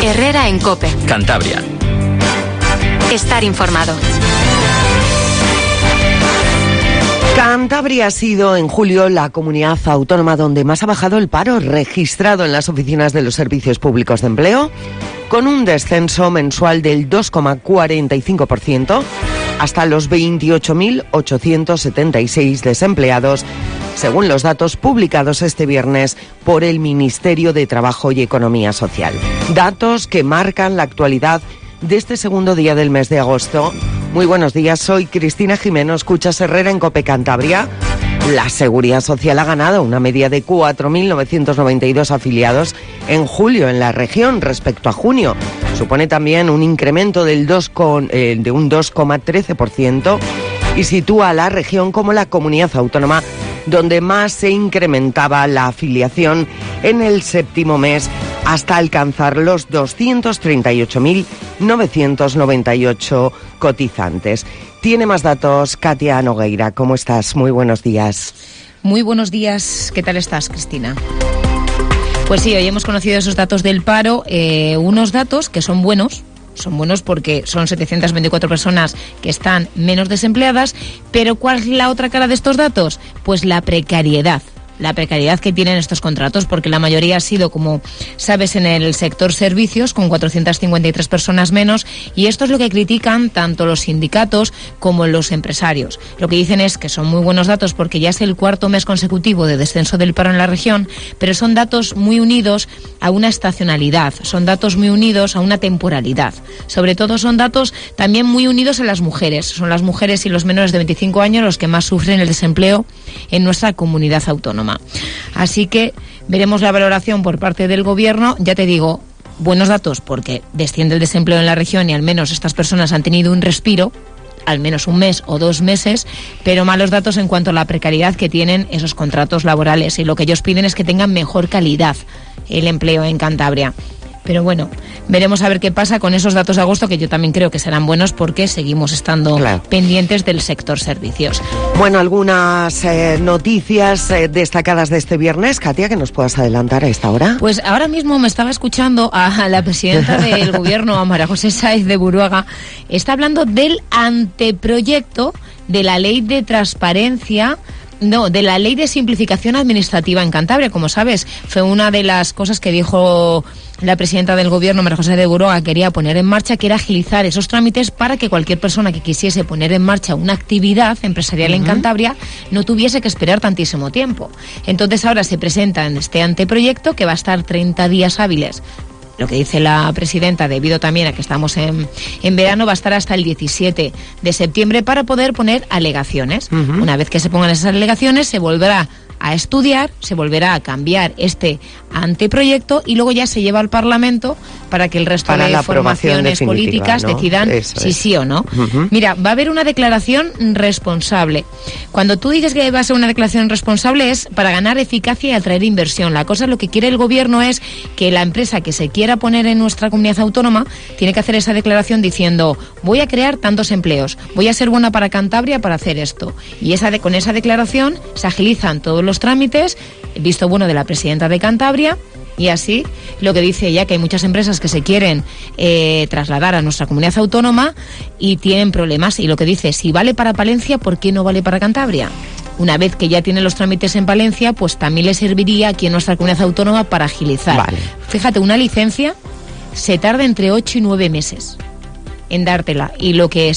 Herrera en COPE. Cantabria. Estar informado. Cantabria ha sido en julio la comunidad autónoma donde más ha bajado el paro registrado en las oficinas de los servicios públicos de empleo, con un descenso mensual del 2,45% hasta los 28.876 desempleados, según los datos publicados este viernes por el Ministerio de Trabajo y Economía Social. Datos que marcan la actualidad de este segundo día del mes de agosto. Muy buenos días, soy Cristina Jimeno, escuchas Herrera en COPE Cantabria. La Seguridad Social ha ganado una media de 4.992 afiliados en julio en la región respecto a junio. Supone también un incremento de un 2,13% y sitúa a la región como la comunidad autónoma donde más se incrementaba la afiliación en el séptimo mes hasta alcanzar los 238.998 cotizantes. Tiene más datos Katia Nogueira. ¿Cómo estás? Muy buenos días. Muy buenos días. ¿Qué tal estás, Cristina? Pues sí, hoy hemos conocido esos datos del paro, unos datos que son buenos. Son buenos porque son 724 personas que están menos desempleadas, pero ¿cuál es la otra cara de estos datos? Pues la precariedad. La precariedad que tienen estos contratos, porque la mayoría ha sido, como sabes, en el sector servicios, con 453 personas menos, y esto es lo que critican tanto los sindicatos como los empresarios. Lo que dicen es que son muy buenos datos porque ya es el cuarto mes consecutivo de descenso del paro en la región, pero son datos muy unidos a una estacionalidad, son datos muy unidos a una temporalidad. Sobre todo son datos también muy unidos a las mujeres. Son las mujeres y los menores de 25 años los que más sufren el desempleo en nuestra comunidad autónoma. Así que veremos la valoración por parte del Gobierno. Ya te digo, buenos datos porque desciende el desempleo en la región y al menos estas personas han tenido un respiro, al menos un mes o 2 meses, pero malos datos en cuanto a la precariedad que tienen esos contratos laborales, y lo que ellos piden es que tengan mejor calidad el empleo en Cantabria. Pero bueno, veremos a ver qué pasa con esos datos de agosto, que yo también creo que serán buenos porque seguimos estando pendientes del sector servicios. Bueno, algunas noticias destacadas de este viernes, Katia, que nos puedas adelantar a esta hora. Pues ahora mismo me estaba escuchando a la presidenta del Gobierno, a María José Sáez de Buruaga, está hablando del anteproyecto de la ley de transparencia. No, de la ley de simplificación administrativa en Cantabria. Como sabes, fue una de las cosas que dijo la presidenta del Gobierno, María José de Buruaga, quería poner en marcha, que era agilizar esos trámites para que cualquier persona que quisiese poner en marcha una actividad empresarial en Cantabria no tuviese que esperar tantísimo tiempo. Entonces ahora se presenta en este anteproyecto, que va a estar 30 días hábiles. Lo que dice la presidenta, debido también a que estamos en verano, va a estar hasta el 17 de septiembre para poder poner alegaciones. Una vez que se pongan esas alegaciones, se volverá a estudiar, se volverá a cambiar este anteproyecto y luego ya se lleva al Parlamento para que el resto de formaciones políticas, ¿no?, decidan si sí o no. Mira, va a haber una declaración responsable. Cuando tú dices que va a ser una declaración responsable es para ganar eficacia y atraer inversión. La cosa, lo que quiere el Gobierno es que la empresa que se quiera poner en nuestra comunidad autónoma tiene que hacer esa declaración diciendo: voy a crear tantos empleos, voy a ser buena para Cantabria para hacer esto. Y con esa declaración se agilizan todos los trámites, visto bueno de la presidenta de Cantabria. Y así, lo que dice ella, que hay muchas empresas que se quieren trasladar a nuestra comunidad autónoma y tienen problemas. Y lo que dice, si vale para Palencia, ¿por qué no vale para Cantabria? Una vez que ya tiene los trámites en Palencia, pues también le serviría aquí en nuestra comunidad autónoma para agilizar. Vale. Fíjate, una licencia se tarda entre 8 y 9 meses en dártela, y lo que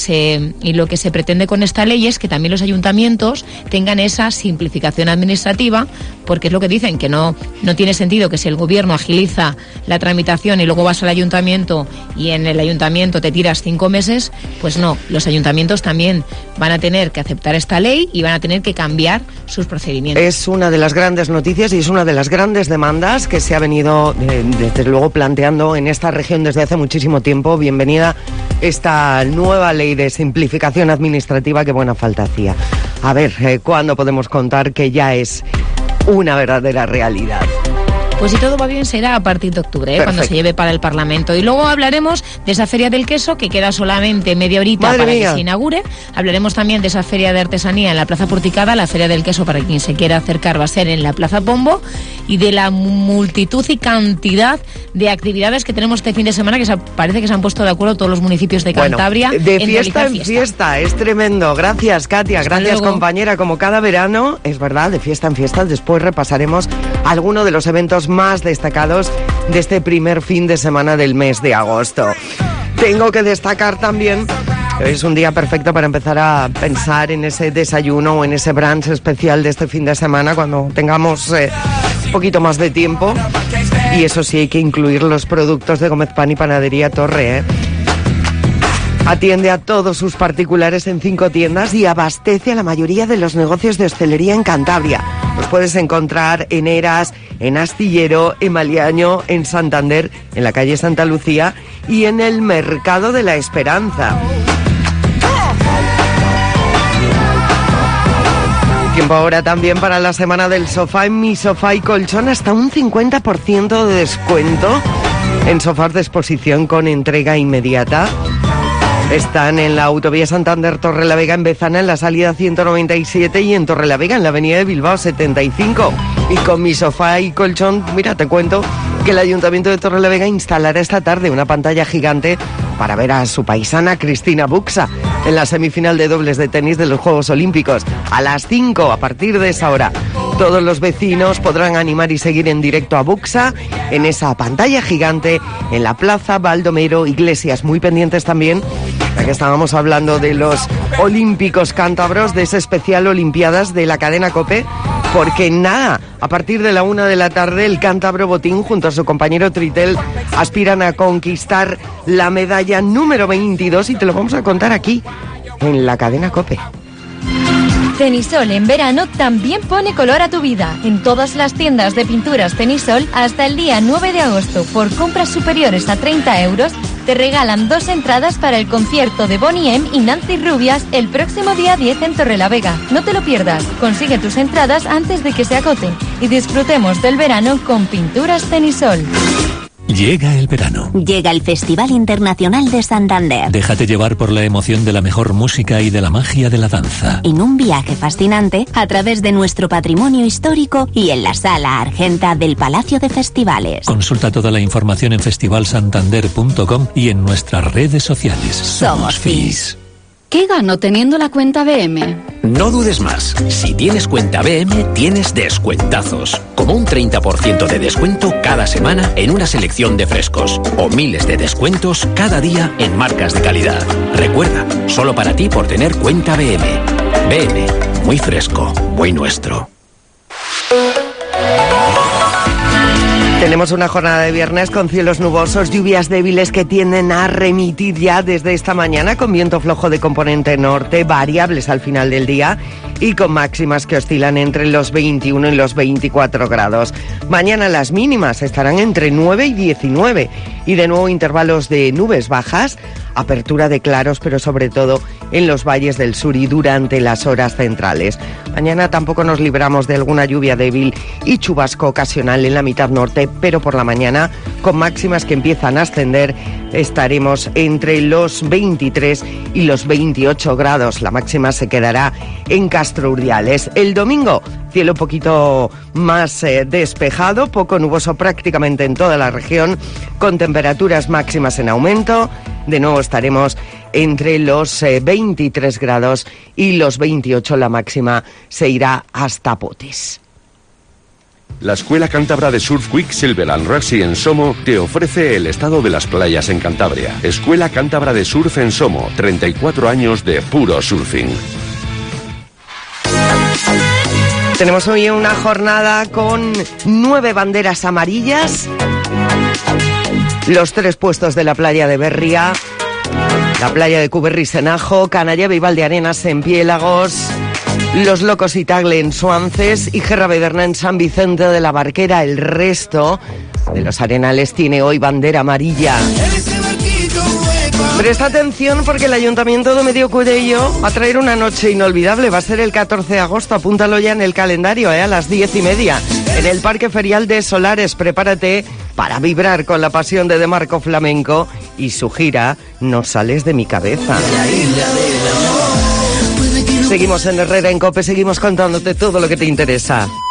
se pretende con esta ley es que también los ayuntamientos tengan esa simplificación administrativa, porque es lo que dicen, que no tiene sentido que si el Gobierno agiliza la tramitación y luego vas al ayuntamiento y en el ayuntamiento te tiras 5 meses, pues no, los ayuntamientos también van a tener que aceptar esta ley y van a tener que cambiar sus procedimientos. Es una de las grandes noticias y es una de las grandes demandas que se ha venido desde luego planteando en esta región desde hace muchísimo tiempo. Bienvenida esta nueva ley de simplificación administrativa, que buena falta hacía. A ver, ¿cuándo podemos contar que ya es una verdadera realidad? Pues si todo va bien será a partir de octubre, cuando se lleve para el Parlamento. Y luego hablaremos de esa Feria del Queso, que queda solamente media horita para que se inaugure. Hablaremos también de esa Feria de Artesanía en la Plaza Porticada. La Feria del Queso, para quien se quiera acercar, va a ser en la Plaza Pombo. Y de la multitud y cantidad de actividades que tenemos este fin de semana, que parece que se han puesto de acuerdo todos los municipios de Cantabria. De fiesta en fiesta, es tremendo. Gracias, Katia, gracias, compañera. Como cada verano, es verdad, de fiesta en fiesta. Después repasaremos algunos de los eventos más destacados de este primer fin de semana del mes de agosto. Tengo que destacar también que es un día perfecto para empezar a pensar en ese desayuno o en ese brunch especial de este fin de semana, cuando tengamos un poquito más de tiempo. Y eso sí, hay que incluir los productos de Gómez Pan y Panadería Torre, Atiende a todos sus particulares en 5 tiendas y abastece a la mayoría de los negocios de hostelería en Cantabria. Los puedes encontrar en Eras, en Astillero, en Maliaño, en Santander, en la calle Santa Lucía y en el Mercado de la Esperanza. Tiempo ahora también para la semana del sofá. En Mi Sofá y Colchón, hasta un 50% de descuento en sofás de exposición con entrega inmediata. Están en la autovía Santander Torrelavega en Bezana, en la salida 197, y en Torrelavega en la avenida de Bilbao 75. Y con Mi Sofá y Colchón, mira, te cuento que el Ayuntamiento de Torrelavega instalará esta tarde una pantalla gigante para ver a su paisana Cristina Buxa en la semifinal de dobles de tenis de los Juegos Olímpicos. A las 5, a partir de esa hora, todos los vecinos podrán animar y seguir en directo a Buxa en esa pantalla gigante en la Plaza Baldomero Iglesias. Muy pendientes también, ya que estábamos hablando de los olímpicos cántabros, de ese especial Olimpiadas de la cadena COPE, porque nada, a partir de la 1 de la tarde, el cántabro Botín junto a su compañero Tritel aspiran a conquistar la medalla número 22 y te lo vamos a contar aquí, en la cadena COPE. Tenisol en verano también pone color a tu vida. En todas las tiendas de pinturas Tenisol, hasta el día 9 de agosto, por compras superiores a 30 euros, te regalan 2 entradas para el concierto de Bonnie M y Nancy Rubias el próximo día 10 en Torrelavega. No te lo pierdas. Consigue tus entradas antes de que se agoten y disfrutemos del verano con Pinturas Tenisol. Llega el verano. Llega el Festival Internacional de Santander. Déjate llevar por la emoción de la mejor música y de la magia de la danza. En un viaje fascinante a través de nuestro patrimonio histórico y en la Sala Argenta del Palacio de Festivales. Consulta toda la información en festivalsantander.com y en nuestras redes sociales. Somos FIS. ¿Qué gano teniendo la cuenta BM? No dudes más. Si tienes cuenta BM, tienes descuentazos. Como un 30% de descuento cada semana en una selección de frescos. O miles de descuentos cada día en marcas de calidad. Recuerda, solo para ti por tener cuenta BM. BM, muy fresco, muy nuestro. Tenemos una jornada de viernes con cielos nubosos, lluvias débiles que tienden a remitir ya desde esta mañana, con viento flojo de componente norte, variables al final del día y con máximas que oscilan entre los 21 y los 24 grados. Mañana las mínimas estarán entre 9 y 19 y de nuevo intervalos de nubes bajas, apertura de claros, pero sobre todo en los valles del sur y durante las horas centrales. Mañana tampoco nos libramos de alguna lluvia débil y chubasco ocasional en la mitad norte, pero por la mañana, con máximas que empiezan a ascender, estaremos entre los 23 y los 28 grados. La máxima se quedará en Castro Urdiales. El domingo, cielo un poquito más despejado, poco nuboso prácticamente en toda la región, con temperaturas máximas en aumento. De nuevo estaremos entre los 23 grados y los 28. La máxima se irá hasta Potes. La Escuela Cántabra de Surf Quicksilver and Rugby en Somo te ofrece el estado de las playas en Cantabria. Escuela Cántabra de Surf en Somo, 34 años de puro surfing. Tenemos hoy una jornada con 9 banderas amarillas. Los 3 puestos de la playa de Berria, la playa de Cuberris en Ajo, Canalleva y Valdearenas en Piélagos, Los Locos y Tagle en Suances y Gerravederna en San Vicente de la Barquera. El resto de los arenales tiene hoy bandera amarilla. Presta atención porque el Ayuntamiento de Mediocudello va a traer una noche inolvidable. Va a ser el 14 de agosto, apúntalo ya en el calendario, a las 10:30. En el Parque Ferial de Solares, prepárate para vibrar con la pasión de Marco Flamenco y su gira No sales de mi cabeza. Seguimos en Herrera en COPE, seguimos contándote todo lo que te interesa.